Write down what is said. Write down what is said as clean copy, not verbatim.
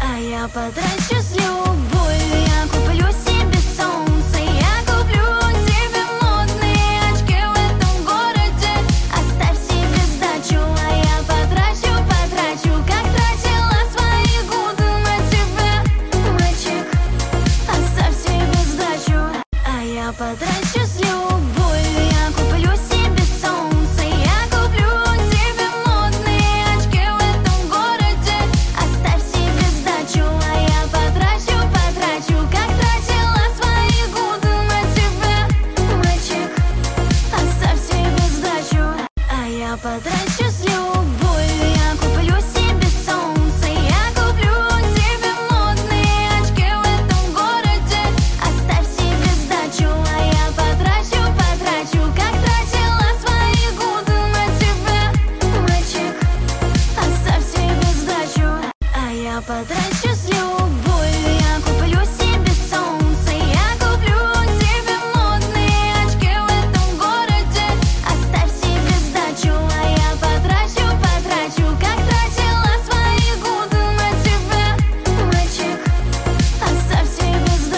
а я потрачу с любовью. Я куплю себе солнце, я куплю себе модные очки в этом городе. Оставь себе сдачу, а я потрачу, как тратила свои годы на тебя, мальчик. Оставь себе сдачу, а я потрачу с любовью. Я куплю себе солнце, я куплю себе модные очки в этом городе. Оставь себе сдачу, а я потрачу, как тратила свои годы на тебя, мальчик. Оставь себе сдачу, а я потрачу с любовью. Я куплю себе солнце, я куплю себе модные очки в этом городе. Оставь себе сдачу, а я потрачу, как тратила свои годы на тебя, мальчик. Оставь себе сдачу, а я потрачу с любовью.